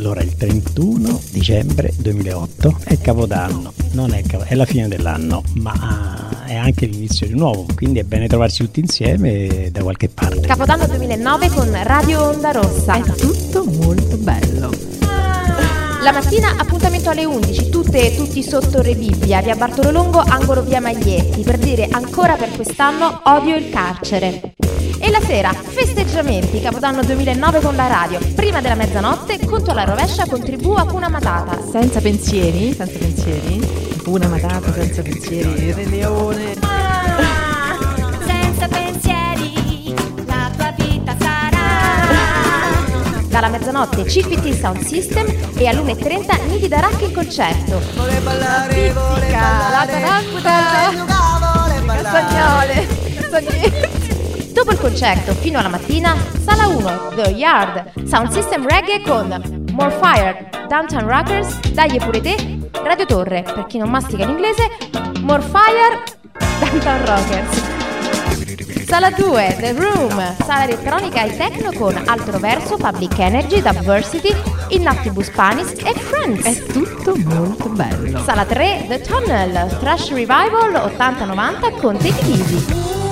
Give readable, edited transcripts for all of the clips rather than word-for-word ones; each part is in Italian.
Allora, il 31 dicembre 2008 è Capodanno, non è la fine dell'anno, ma è anche l'inizio di nuovo, quindi è bene trovarsi tutti insieme da qualche parte. Capodanno 2009 con Radio Onda Rossa. È tutto molto bello. La mattina appuntamento alle 11, tutte e tutti sotto Rebibbia, via Bartolo Longo, angolo via Maglietti, per dire ancora per quest'anno odio il carcere. E la sera, festeggiamenti, Capodanno 2009 con la radio. Prima della mezzanotte, conto alla rovescia con Tribù Hakuna Matata. Senza pensieri. Hakuna Matata, senza pensieri. Il Re Leone. Senza pensieri, la tua vita sarà. Dalla mezzanotte CPT Sound System e all'1:30 Nidi Darak il concerto. Vuole ballare, la Castagnole. Dopo il concerto, fino alla mattina, Sala 1, The Yard, Sound System Reggae con More Fire, Downtown Rockers, Dagli pure te, Radio Torre, per chi non mastica in inglese, More Fire, Downtown Rockers. Sala 2, The Room, sala elettronica e techno con Altro Verso, Public Energy, Diversity, Innoctibus Panis e Friends. È tutto molto bello. Sala 3, The Tunnel, Thrash Revival 80-90 con Take It Easy.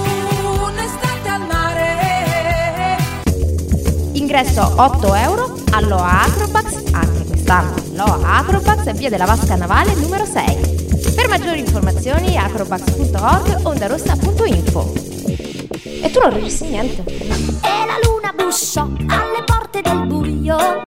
Ingresso 8 euro all'Oa Acrobax, anche quest'anno l'Oa Acrobax, via della Vasca Navale numero 6. Per maggiori informazioni acrobax.org, ondarossa.info. E tu non registri niente. E la luna bussò alle porte del buio.